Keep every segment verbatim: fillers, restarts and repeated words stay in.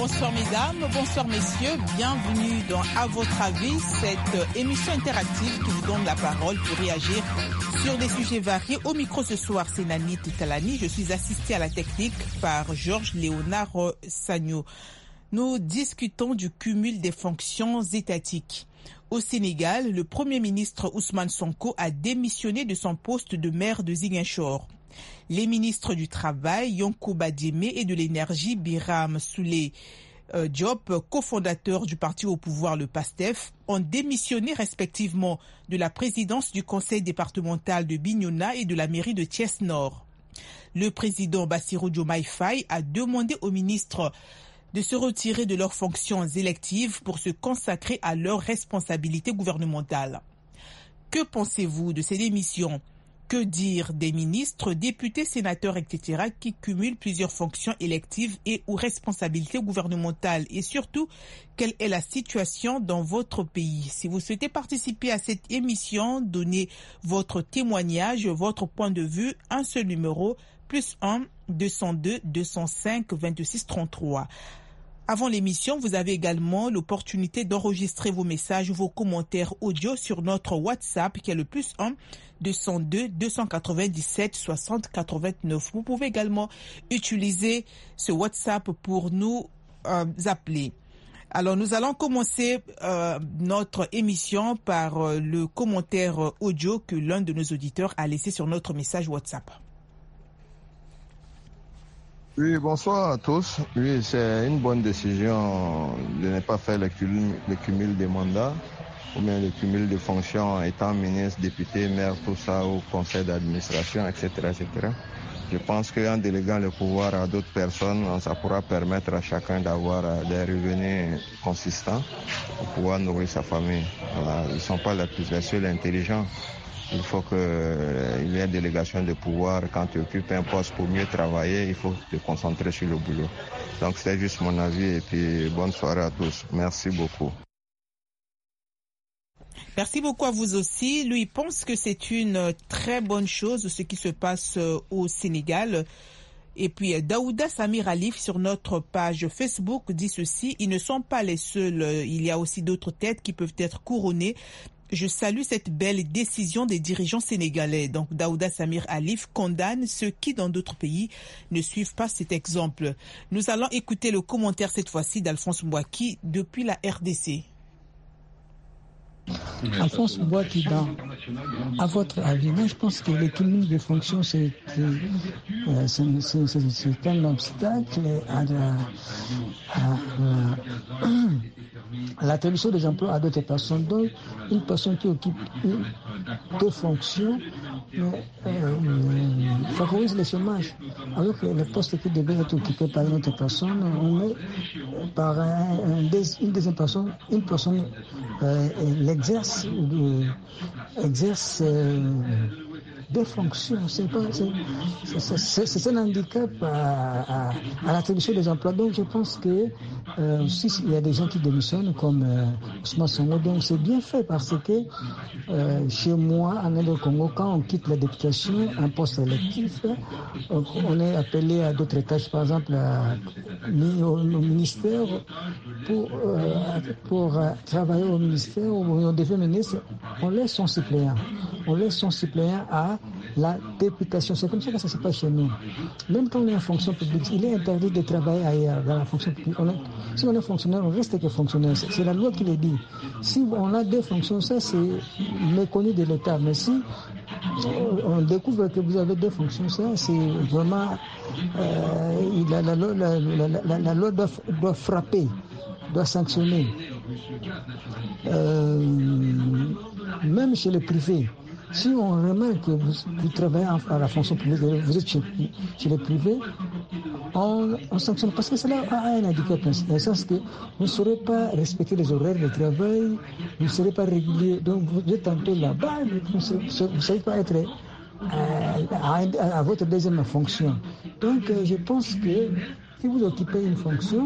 bonsoir mesdames, bonsoir messieurs, bienvenue dans À votre avis, cette émission interactive qui vous donne la parole pour réagir sur des sujets variés. Au micro ce soir, c'est Nani Talani, je suis assistée à la technique par Georges Léonard Sagno. Nous discutons du cumul des fonctions étatiques. Au Sénégal, le Premier ministre Ousmane Sonko a démissionné de son poste de maire de Ziguinchor. Les ministres du Travail, Yankuba Diémé, et de l'Énergie, Biram Souley euh, Diop, cofondateur du parti au pouvoir, le PASTEF, ont démissionné respectivement de la présidence du conseil départemental de Bignona et de la mairie de Thiès-Nord. Le président Bassirou Diomaye Faye a demandé aux ministres de se retirer de leurs fonctions électives pour se consacrer à leurs responsabilités gouvernementales. Que pensez-vous de ces démissions ? Que dire des ministres, députés, sénateurs, et cetera qui cumulent plusieurs fonctions électives et ou responsabilités gouvernementales? Et surtout, quelle est la situation dans votre pays? Si vous souhaitez participer à cette émission, donnez votre témoignage, votre point de vue, un seul numéro, plus un, deux cent deux, deux cent cinq, vingt-six, trente-trois. Avant l'émission, vous avez également l'opportunité d'enregistrer vos messages, vos commentaires audio sur notre WhatsApp qui est le plus un, deux cent deux, deux cent quatre-vingt-dix-sept, soixante, quatre-vingt-neuf. Vous pouvez également utiliser ce WhatsApp pour nous euh, appeler. Alors, nous allons commencer euh, notre émission par euh, le commentaire audio que l'un de nos auditeurs a laissé sur notre message WhatsApp. Oui, bonsoir à tous. Oui, c'est une bonne décision de ne pas faire le cumul, le cumul des mandats ou bien le cumul de fonctions étant ministre, député, maire, tout ça au conseil d'administration, et cetera, et cetera. Je pense qu'en déléguant le pouvoir à d'autres personnes, ça pourra permettre à chacun d'avoir des revenus consistants pour pouvoir nourrir sa famille. Voilà. Ils ne sont pas les plus seuls intelligents. Il faut qu'il y ait délégation de pouvoir. Quand tu occupes un poste pour mieux travailler, il faut te concentrer sur le boulot. Donc c'est juste mon avis et puis bonne soirée à tous. Merci beaucoup. Merci beaucoup à vous aussi. Lui pense que c'est une très bonne chose ce qui se passe au Sénégal. Et puis Daouda Samir Alif sur notre page Facebook dit ceci: ils ne sont pas les seuls, il y a aussi d'autres têtes qui peuvent être couronnées. Je salue cette belle décision des dirigeants sénégalais. Donc Daouda Samir Alif condamne ceux qui, dans d'autres pays, ne suivent pas cet exemple. Nous allons écouter le commentaire cette fois-ci d'Alphonse Mbouaki depuis la R D C. Alphonse Mbouaki, dans, à votre avis, moi je pense que le cumul de fonctions, c'est, euh, c'est, c'est, c'est, c'est un obstacle à la, à, à, à l'attribution des emplois à d'autres personnes. Donc, une personne qui occupe une, deux fonctions euh, euh, favorise le chômage. Alors que le poste qui devait être occupé par une autre personne, on met par un, un, une deuxième personne, une personne euh, l'exerce, euh, exerce euh, des fonctions. C'est, pas, c'est, c'est, c'est, c'est un handicap à, à, à l'attribution des emplois. Donc je pense que euh, si il y a des gens qui démissionnent comme euh, Ousmane Sonko, donc c'est bien fait parce que euh, chez moi, en Inde Congo, quand on quitte la députation, un poste électif, on est appelé à d'autres tâches, par exemple à, au, au ministère pour, euh, pour euh, travailler au ministère ou on devient ministre, on laisse son suppléant. On laisse son suppléant à la députation. C'est comme ça que ça se passe chez nous. Même quand on est en fonction publique, il est interdit de travailler ailleurs, dans la fonction publique. On est, si on est fonctionnaire, on reste que fonctionnaire. C'est, c'est la loi qui le dit. Si on a deux fonctions, ça c'est méconnu de l'État. Mais si on découvre que vous avez deux fonctions, ça c'est vraiment... Euh, la, la, la, la, la, la, la loi doit, doit frapper, doit sanctionner. Euh, même chez les privés. Si on remarque que vous, vous travaillez à la fonction publique, vous êtes chez, chez les privés, on, on sanctionne parce que cela a un handicap, dans le sens que vous ne saurez pas respecter les horaires de travail, vous ne serez pas régulier, donc vous êtes tantôt là-bas, vous ne savez pas être euh, à, à votre deuxième fonction. Donc euh, je pense que si vous occupez une fonction,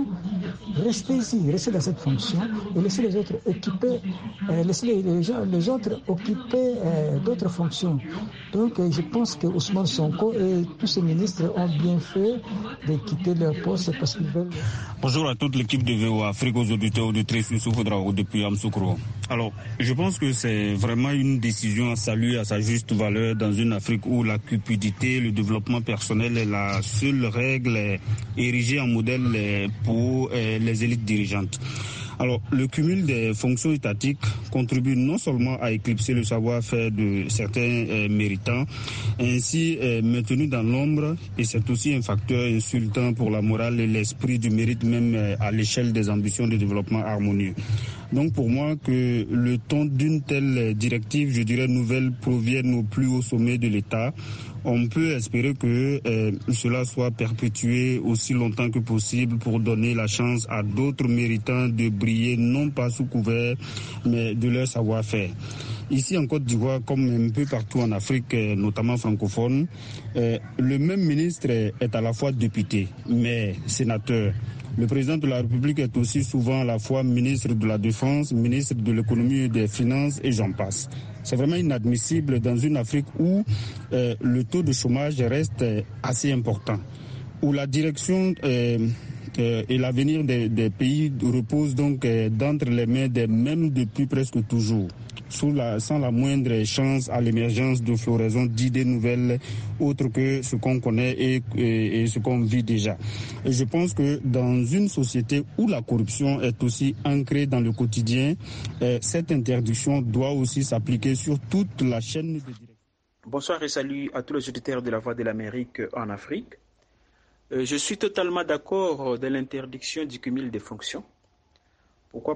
restez-y, restez dans cette fonction et laissez les autres occuper, euh, laissez les, les, gens, les autres occuper euh, d'autres fonctions. Donc euh, je pense que Ousmane Sonko et tous ces ministres ont bien fait de quitter leur poste parce qu'ils veulent... Bonjour à toute l'équipe de V O A Afrique, aux auditeurs, auditrices, Youssouf Ouedraogo depuis Yamoussoukro. Alors, je pense que c'est vraiment une décision à saluer à sa juste valeur dans une Afrique où la cupidité, le développement personnel est la seule règle érigée en modèle pour les élites dirigeantes. Alors, le cumul des fonctions étatiques contribue non seulement à éclipser le savoir-faire de certains euh, méritants, ainsi euh, maintenus dans l'ombre, et c'est aussi un facteur insultant pour la morale et l'esprit du mérite même euh, à l'échelle des ambitions de développement harmonieux. Donc pour moi, que le ton d'une telle directive, je dirais nouvelle, provienne au plus haut sommet de l'État, on peut espérer que euh, cela soit perpétué aussi longtemps que possible pour donner la chance à d'autres méritants de briller non pas sous couvert, mais de leur savoir-faire. Ici en Côte d'Ivoire, comme un peu partout en Afrique, notamment francophone, euh, le même ministre est à la fois député, mais sénateur. Le président de la République est aussi souvent à la fois ministre de la Défense, ministre de l'économie et des Finances, et j'en passe. C'est vraiment inadmissible dans une Afrique où euh, le taux de chômage reste assez important, où la direction euh, euh, et l'avenir des, des pays reposent donc euh, d'entre les mains des mêmes depuis presque toujours, sous la, sans la moindre chance à l'émergence de floraison d'idées nouvelles autres que ce qu'on connaît et, et, et ce qu'on vit déjà. Et je pense que dans une société où la corruption est aussi ancrée dans le quotidien, euh, cette interdiction doit aussi s'appliquer sur toute la chaîne de direction. Bonsoir et salut à tous les auditeurs de la Voix de l'Amérique en Afrique. Euh, je suis totalement d'accord de l'interdiction du cumul des fonctions. Pourquoi ?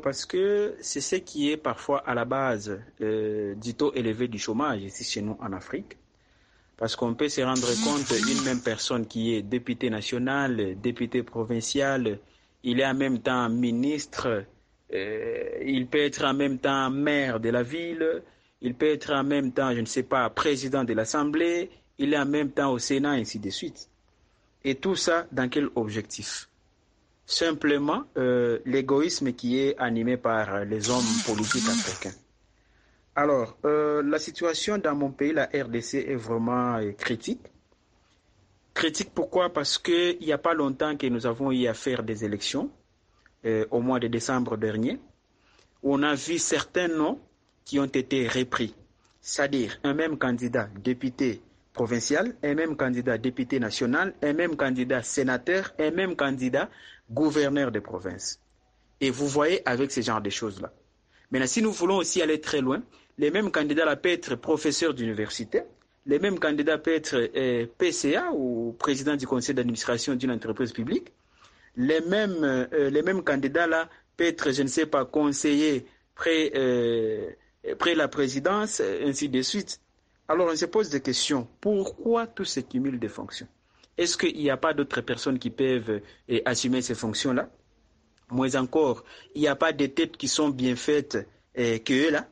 Parce que c'est ce qui est parfois à la base euh, du taux élevé du chômage ici chez nous en Afrique. Parce qu'on peut se rendre compte d'une même personne qui est député national, député provincial, il est en même temps ministre, euh, il peut être en même temps maire de la ville, il peut être en même temps, je ne sais pas, président de l'Assemblée, il est en même temps au Sénat, ainsi de suite. Et tout ça, dans quel objectif ? Simplement euh, l'égoïsme qui est animé par les hommes politiques africains. Alors, euh, la situation dans mon pays, la R D C, est vraiment euh, critique. Critique pourquoi ? Parce qu'il n'y a pas longtemps que nous avons eu à faire des élections, euh, au mois de décembre dernier, où on a vu certains noms qui ont été repris. C'est-à-dire un même candidat député provincial, un même candidat député national, un même candidat sénateur, un même candidat gouverneur de province. Et vous voyez avec ce genre de choses-là. Maintenant, si nous voulons aussi aller très loin, les mêmes candidats là peuvent être professeurs d'université, les mêmes candidats peuvent être euh, P C A ou président du conseil d'administration d'une entreprise publique, les mêmes, euh, les mêmes candidats là peuvent être, je ne sais pas, conseillers près, euh, près la présidence, ainsi de suite. Alors on se pose des questions. Pourquoi tout ce cumul de fonctions ? Est-ce qu'il n'y a pas d'autres personnes qui peuvent euh, assumer ces fonctions-là ? Moins encore, il n'y a pas de têtes qui sont bien faites euh, qu'eux là.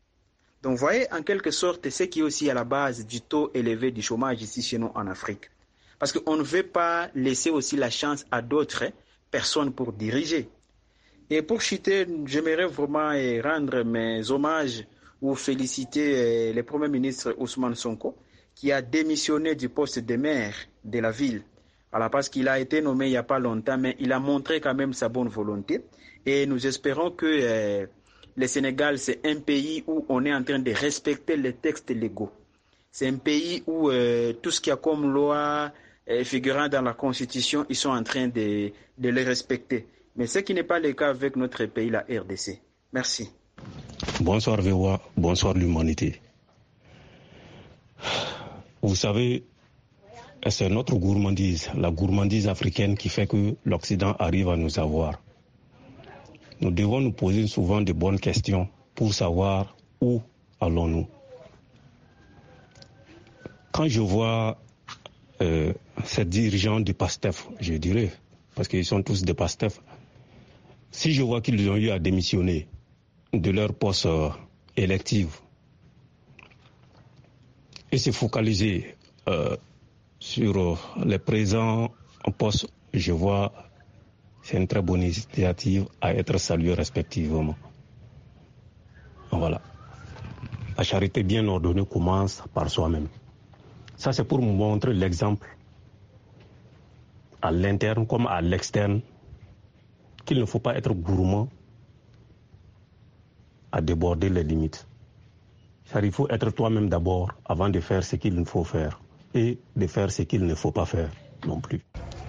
Donc vous voyez, en quelque sorte, c'est qui est aussi à la base du taux élevé du chômage ici chez nous en Afrique. Parce qu'on ne veut pas laisser aussi la chance à d'autres hein, personnes pour diriger. Et pour chuter, j'aimerais vraiment euh, rendre mes hommages ou féliciter euh, le Premier ministre Ousmane Sonko, qui a démissionné du poste de maire de la ville. Alors parce qu'il a été nommé il n'y a pas longtemps, mais il a montré quand même sa bonne volonté. Et nous espérons que euh, le Sénégal, c'est un pays où on est en train de respecter les textes légaux. C'est un pays où euh, tout ce qu'il y a comme loi euh, figurant dans la Constitution, ils sont en train de, de les respecter. Mais ce qui n'est pas le cas avec notre pays, la R D C. Merci. Bonsoir V O A, bonsoir l'humanité. Vous savez, c'est notre gourmandise, la gourmandise africaine qui fait que l'Occident arrive à nous avoir. Nous devons nous poser souvent de bonnes questions pour savoir où allons-nous. Quand je vois euh, ces dirigeants du PASTEF, je dirais, parce qu'ils sont tous des PASTEF, si je vois qu'ils ont eu à démissionner de leur poste euh, électif et se focaliser euh, sur euh, les présents postes, je vois c'est une très bonne initiative à être saluée respectivement. Voilà. La charité bien ordonnée commence par soi-même. Ça, c'est pour vous montrer l'exemple à l'interne comme à l'externe qu'il ne faut pas être gourmand à déborder les limites. Car il faut être toi-même d'abord avant de faire ce qu'il faut faire et de faire ce qu'il ne faut pas faire non plus.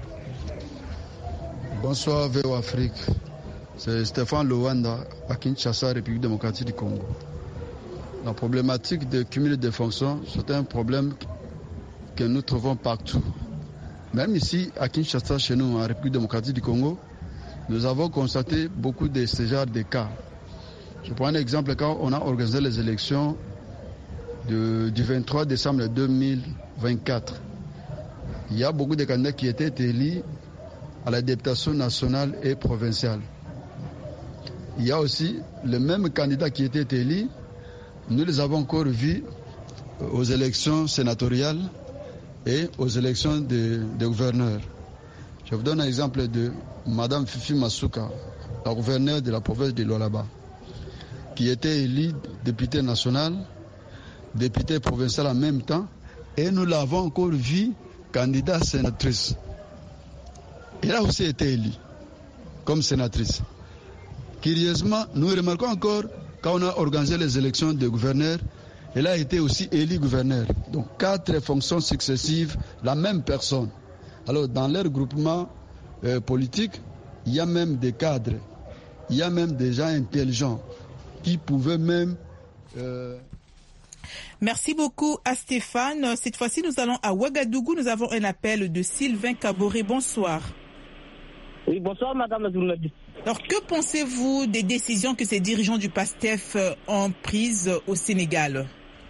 Bonsoir V O Afrique, c'est Stéphane Luanda à Kinshasa, République démocratique du Congo. La problématique de cumul de fonctions, c'est un problème que nous trouvons partout. Même ici, à Kinshasa, chez nous, en République démocratique du Congo, nous avons constaté beaucoup de ce genre de cas. Je prends un exemple, quand on a organisé les élections de, du vingt-trois décembre deux mille vingt-quatre, il y a beaucoup de candidats qui étaient élus à la députation nationale et provinciale. Il y a aussi le même candidat qui était élu, nous les avons encore vus aux élections sénatoriales et aux élections de, de gouverneurs. Je vous donne un exemple de Mme Fifi Masuka, la gouverneure de la province de Lualaba, qui était élue députée nationale, députée provinciale en même temps, et nous l'avons encore vue candidate sénatrice. Elle a aussi été élue comme sénatrice. Curieusement, nous remarquons encore, quand on a organisé les élections de gouverneur, elle a été aussi élue gouverneur. Donc quatre fonctions successives, la même personne. Alors dans leur groupement euh, politique, il y a même des cadres, il y a même des gens intelligents qui pouvaient même... Euh... Merci beaucoup à Stéphane. Cette fois-ci, nous allons à Ouagadougou. Nous avons un appel de Sylvain Kaboré. Bonsoir. Oui, bonsoir madame la journaliste. Alors, que pensez-vous des décisions que ces dirigeants du PASTEF ont prises au Sénégal?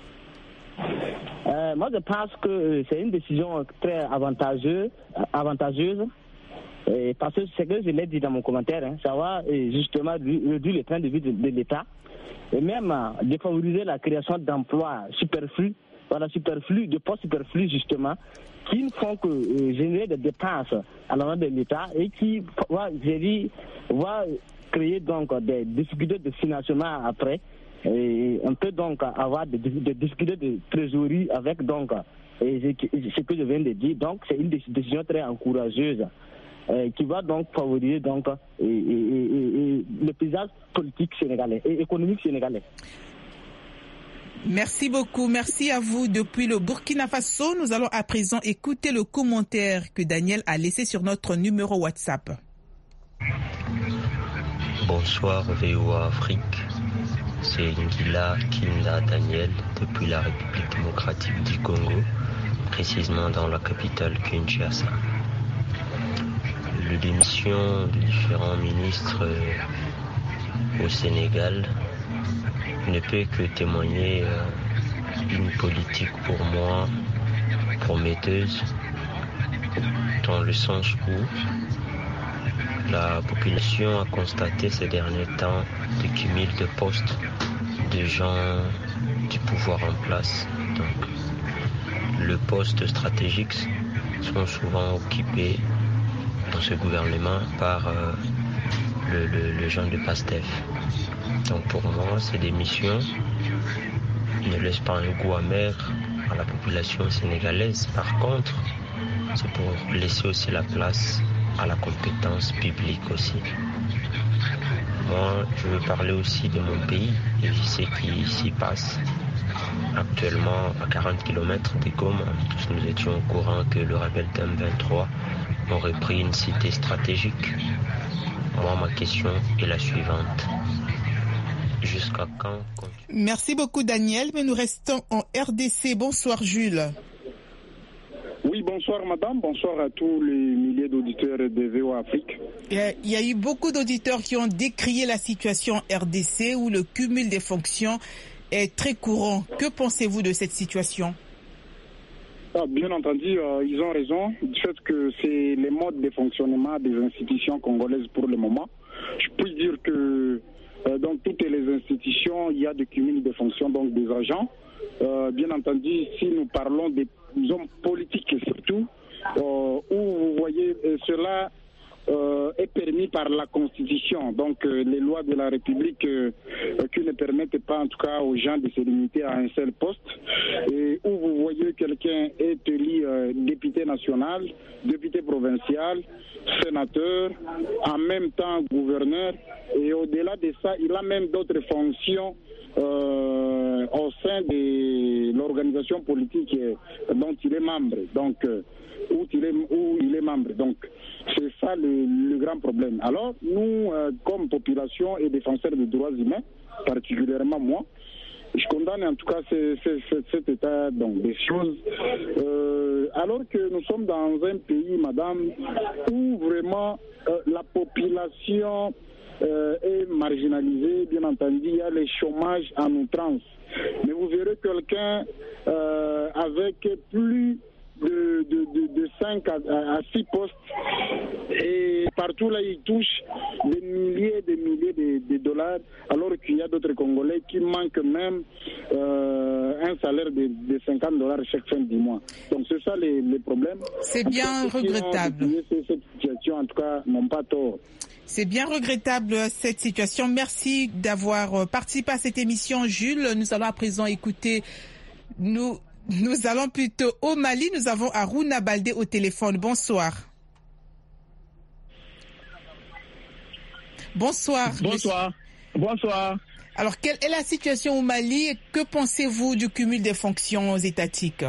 euh, Moi, je pense que c'est une décision très avantageuse, avantageuse et parce que c'est que je l'ai dit dans mon commentaire, hein, ça va justement réduire le train de vie de, de l'État et même euh, de favoriser la création d'emplois superflus, voilà, superflus, de postes superflus justement, qui ne font que euh, générer des dépenses à l'endroit de l'État et qui va, gérer, va créer donc des difficultés de financement après. Et on peut donc avoir des, des difficultés de trésorerie avec donc et ce que je viens de dire. Donc c'est une décision très encourageuse euh, qui va donc favoriser donc et, et, et, et le paysage politique sénégalais et économique sénégalais. Merci beaucoup. Merci à vous. Depuis le Burkina Faso, nous allons à présent écouter le commentaire que Daniel a laissé sur notre numéro WhatsApp. Bonsoir V O A Afrique. C'est Ngila Kinda Daniel depuis la République démocratique du Congo, précisément dans la capitale Kinshasa. Le démission de différents ministres au Sénégal ne peut que témoigner d'une politique pour moi prometteuse, dans le sens où la population a constaté ces derniers temps le cumul de postes de gens du pouvoir en place. Donc, le poste stratégique sont souvent occupés dans ce gouvernement par euh, le, le, le genre de PASTEF. Donc pour moi, ces démissions ne laissent pas un goût amer à la population sénégalaise. Par contre, c'est pour laisser aussi la place à la compétence publique aussi. Moi, je veux parler aussi de mon pays et ce qui s'y passe. Actuellement, à quarante kilomètres de Goma, tous nous étions au courant que le rebelle de M vingt-trois aurait pris une cité stratégique. Moi, ma question est la suivante. Jusqu'à quand? Merci beaucoup Daniel, mais nous restons en R D C. Bonsoir Jules. Oui, bonsoir madame, bonsoir à tous les milliers d'auditeurs de V O A Afrique. Il y a eu beaucoup d'auditeurs qui ont décrié la situation en R D C où le cumul des fonctions est très courant. Que pensez-vous de cette situation? Ah, bien entendu, euh, ils ont raison du fait que c'est les modes de fonctionnement des institutions congolaises pour le moment. Je peux dire que Euh, dans toutes les institutions, il y a des cumuls de fonctions, donc des agents. Euh, bien entendu, si nous parlons des hommes politiques surtout, euh, où vous voyez euh, cela euh, est permis par la Constitution, donc euh, les lois de la République euh, euh, qui ne permettent pas en tout cas aux gens de se limiter à un seul poste, et où vous voyez quelqu'un est élu euh, député national, député provincial, sénateur, en même temps gouverneur, et au-delà de ça, il a même d'autres fonctions euh, au sein de l'organisation politique dont il est membre, donc euh, où il est, où il est membre. Donc c'est ça le, le grand problème. Alors nous, euh, comme population et défenseurs des droits humains, particulièrement moi, je condamne en tout cas ce, ce, ce, cet état donc, des choses, euh, alors que nous sommes dans un pays, madame, où vraiment euh, la population euh, est marginalisée, bien entendu, il y a le chômage en outrance. Mais vous verrez quelqu'un euh, avec plus de, de, de, de cinq à six postes, et partout là il touche des milliers et des milliers de, de dollars, alors qu'il y a d'autres Congolais qui manquent même euh, un salaire de, de cinquante dollars chaque fin du mois. Donc c'est ça les, les problèmes. C'est bien regrettable. Cette situation, en tout cas, n'ont pas tort. C'est bien regrettable cette situation. Merci d'avoir participé à cette émission, Jules. Nous allons à présent écouter nous. Nous allons plutôt au Mali. Nous avons Aruna Baldé au téléphone. Bonsoir. Bonsoir. Bonsoir. Monsieur. Bonsoir. Alors, quelle est la situation au Mali et que pensez-vous du cumul des fonctions étatiques?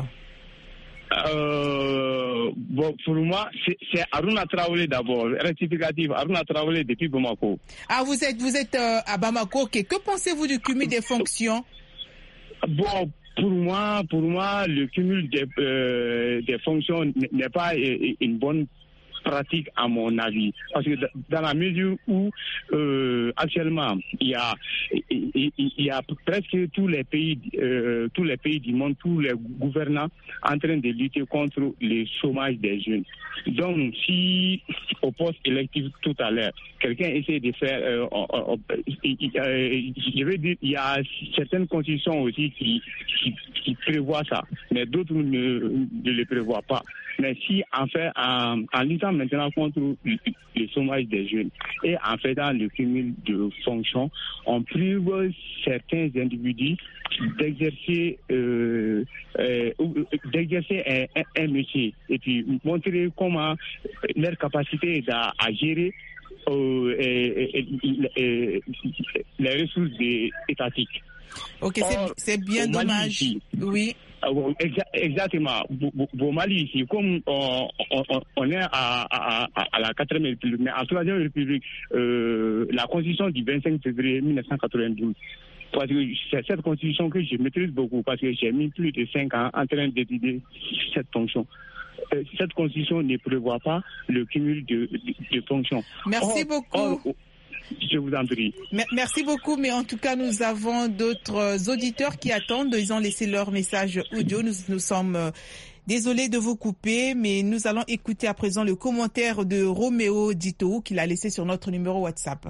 Euh, bon, pour moi, c'est, c'est Aruna Traoré d'abord. Rectificatif, Aruna Traoré depuis Bamako. Ah, vous êtes, vous êtes euh, à Bamako. Okay. Que pensez-vous du cumul des fonctions? Bon, pour moi, pour moi, le cumul des, euh, des fonctions n'est pas une bonne pratique à mon avis, parce que dans la mesure où euh, actuellement il y a il, il y a presque tous les pays euh, tous les pays du monde, tous les gouvernants en train de lutter contre le chômage des jeunes. Donc si au poste électif tout à l'heure quelqu'un essaie de faire euh, euh, euh, je veux dire il y a certaines constitutions aussi qui, qui, qui prévoient ça, mais d'autres ne, ne le prévoient pas. Mais si en fait en, en luttant maintenant contre le, le chômage des jeunes et en faisant le cumul de fonctions, on prive certains individus d'exercer euh, euh, d'exercer un, un, un métier et puis montrer comment leur capacité à, à gérer euh, et, et, et, et, les ressources étatiques. Ok, c'est, Or, c'est bien dommage. Ici, oui. Exactement. Au Mali, ici, comme on, on, on est à, à, à la quatrième République, mais en troisième République, euh, la constitution du vingt-cinq février mille neuf cent quatre-vingt-douze, parce que c'est cette constitution que je maîtrise beaucoup, parce que j'ai mis plus de cinq ans en train d'étudier cette fonction. Cette constitution ne prévoit pas le cumul de, de, de fonctions. Merci or, beaucoup. Or, Je vous en prie. Merci beaucoup, mais en tout cas, nous avons d'autres auditeurs qui attendent. Ils ont laissé leur message audio. Nous, nous sommes désolés de vous couper, mais nous allons écouter à présent le commentaire de Roméo Dito qu'il a laissé sur notre numéro WhatsApp.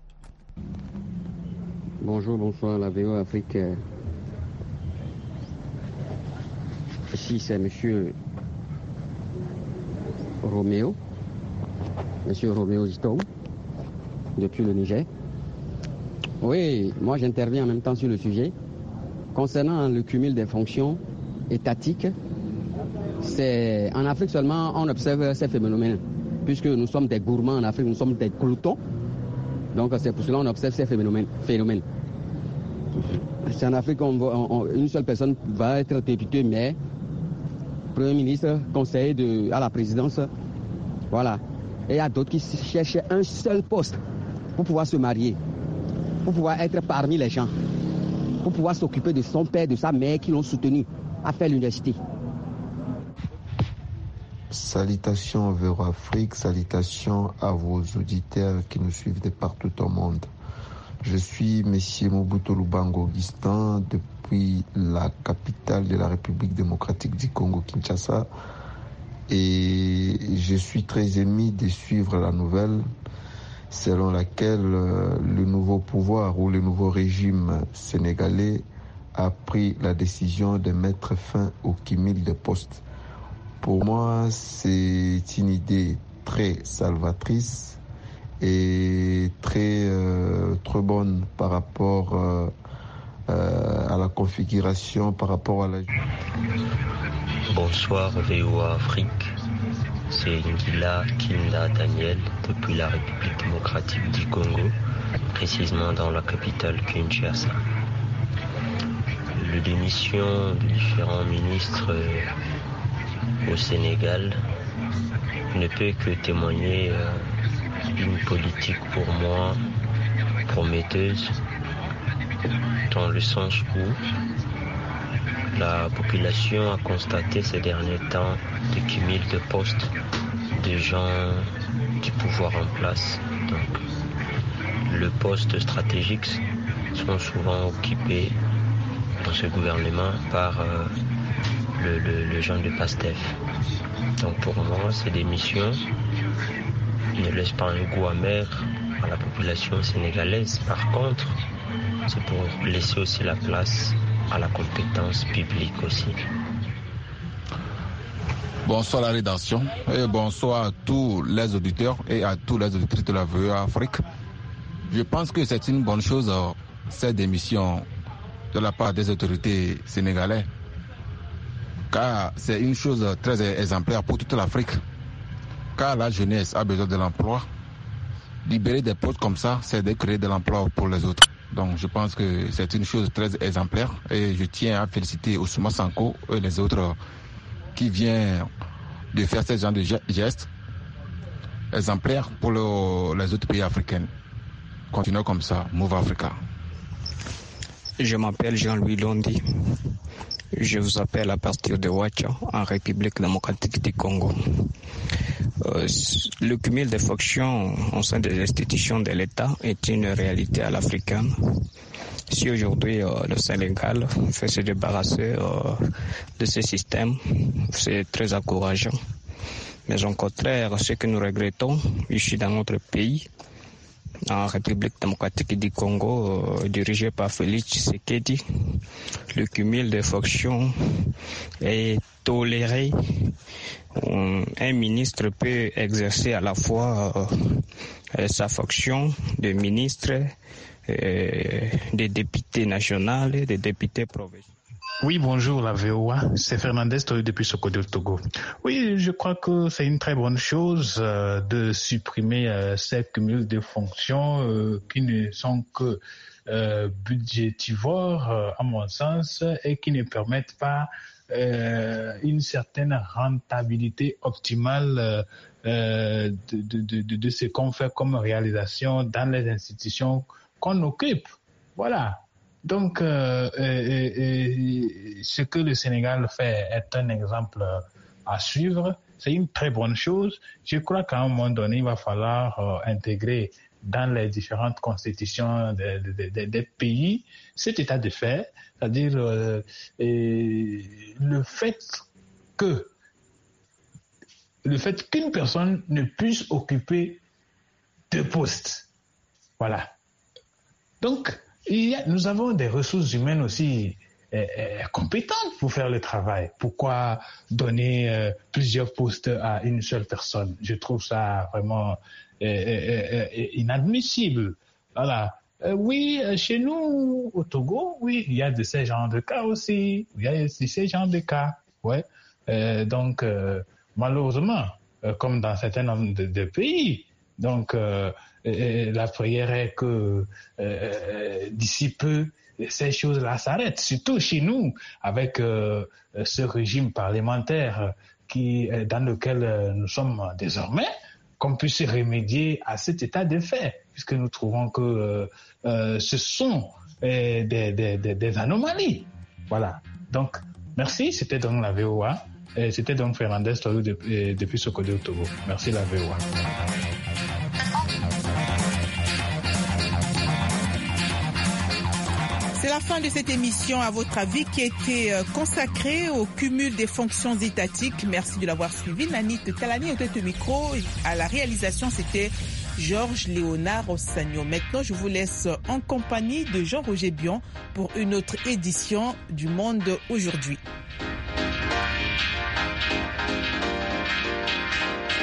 Bonjour, bonsoir, la V O Afrique. Ici, c'est monsieur Roméo, monsieur Roméo Dito, depuis le Niger. Oui, moi j'interviens en même temps sur le sujet. Concernant le cumul des fonctions étatiques, c'est en Afrique seulement on observe ces phénomènes, puisque nous sommes des gourmands en Afrique, nous sommes des gloutons. Donc c'est pour cela qu'on observe ces phénomènes. phénomènes. C'est en Afrique qu'une seule personne va être députée, mais Premier ministre, conseiller de, à la présidence, voilà. Et il y a d'autres qui cherchent un seul poste pour pouvoir se marier, pour pouvoir être parmi les gens, pour pouvoir s'occuper de son père, de sa mère qui l'ont soutenu à faire l'université. Salutations vers Afrique, salutations à vos auditeurs qui nous suivent de partout au monde. Je suis M. Mobutu Lubango Augustin depuis la capitale de la République démocratique du Congo, Kinshasa. Et je suis très ému de suivre la nouvelle selon laquelle le nouveau pouvoir ou le nouveau régime sénégalais a pris la décision de mettre fin au cumul de postes. Pour moi, c'est une idée très salvatrice et très, euh, très bonne par rapport euh, euh, à la configuration, par rapport à la... Bonsoir V O A Afrique, c'est Ngila Kinda Daniel depuis la République démocratique du Congo, précisément dans la capitale Kinshasa. La démission de différents ministres euh, au Sénégal ne peut que témoigner euh, d'une politique pour moi prometteuse, dans le sens où la population a constaté ces derniers temps des cumuls de postes de gens du pouvoir en place. Donc, le poste stratégique sont souvent occupés dans ce gouvernement par euh, le, le, le genre de PASTEF. Donc pour moi, ces démissions ne laissent pas un goût amer à la population sénégalaise. Par contre, c'est pour laisser aussi la place à la compétence publique aussi. Bonsoir la rédaction et bonsoir à tous les auditeurs et à tous les auditrices de la V O A Afrique. Je pense que c'est une bonne chose, cette démission de la part des autorités sénégalaises, car c'est une chose très exemplaire pour toute l'Afrique, car la jeunesse a besoin de l'emploi. Libérer des postes comme ça, c'est de créer de l'emploi pour les autres. Donc je pense que c'est une chose très exemplaire et je tiens à féliciter Ousmane Sonko et les autres qui viennent de faire ce genre de gestes exemplaires pour le, les autres pays africains. Continuons comme ça, Move Africa. Je m'appelle Jean-Louis Londi. Je vous appelle à partir de Ouacha, en République démocratique du Congo. Euh, le cumul des fonctions au sein des institutions de l'État est une réalité à l'africaine. Si aujourd'hui euh, le Sénégal fait se débarrasser euh, de ce système, c'est très encourageant. Mais au contraire, ce que nous regrettons ici dans notre pays, en République démocratique du Congo, euh, dirigé par Félix Tshisekedi, le cumul des fonctions est toléré. Un ministre peut exercer à la fois euh, sa fonction de ministre, euh, de député national et de député provincial. Oui, bonjour la V O A, c'est Fernandez depuis Sokodé, Togo. Oui, je crois que c'est une très bonne chose euh, de supprimer euh, ces cumuls de fonctions euh, qui ne sont que euh, budgétivores, euh, à mon sens, et qui ne permettent pas euh, une certaine rentabilité optimale euh, de, de, de, de ce qu'on fait comme réalisation dans les institutions qu'on occupe. Voilà. Donc, euh, euh, euh, ce que le Sénégal fait est un exemple à suivre. C'est une très bonne chose. Je crois qu'à un moment donné, il va falloir euh, intégrer dans les différentes constitutions des de, de, de pays cet état de fait, c'est-à-dire euh, le fait que le fait qu'une personne ne puisse occuper deux postes. Voilà. Donc, il y a, nous avons des ressources humaines aussi euh, euh, compétentes pour faire le travail. Pourquoi donner euh, plusieurs postes à une seule personne? Je trouve ça vraiment euh, euh, euh, inadmissible. Voilà. Euh, oui, chez nous, au Togo, oui, il y a de ces genres de cas aussi. Il y a de ces genres de cas. Ouais. Euh, donc, euh, malheureusement, euh, comme dans certains nombre de, de pays, donc euh, euh, la prière est que euh, d'ici peu, ces choses-là s'arrêtent, surtout chez nous, avec euh, ce régime parlementaire qui, dans lequel nous sommes désormais, qu'on puisse remédier à cet état de fait, puisque nous trouvons que euh, euh, ce sont euh, des, des, des, des anomalies. Voilà. Donc, merci. C'était donc la V O A. Et c'était donc Fernandez depuis, depuis Sokodé au Togo. Merci la V O A. C'est la fin de cette émission, à votre avis, qui était consacrée au cumul des fonctions étatiques. Merci de l'avoir suivi. Nanit Talani était au micro. À la réalisation, c'était Georges Léonard Ossagno. Maintenant, je vous laisse en compagnie de Jean-Roger Bion pour une autre édition du Monde aujourd'hui.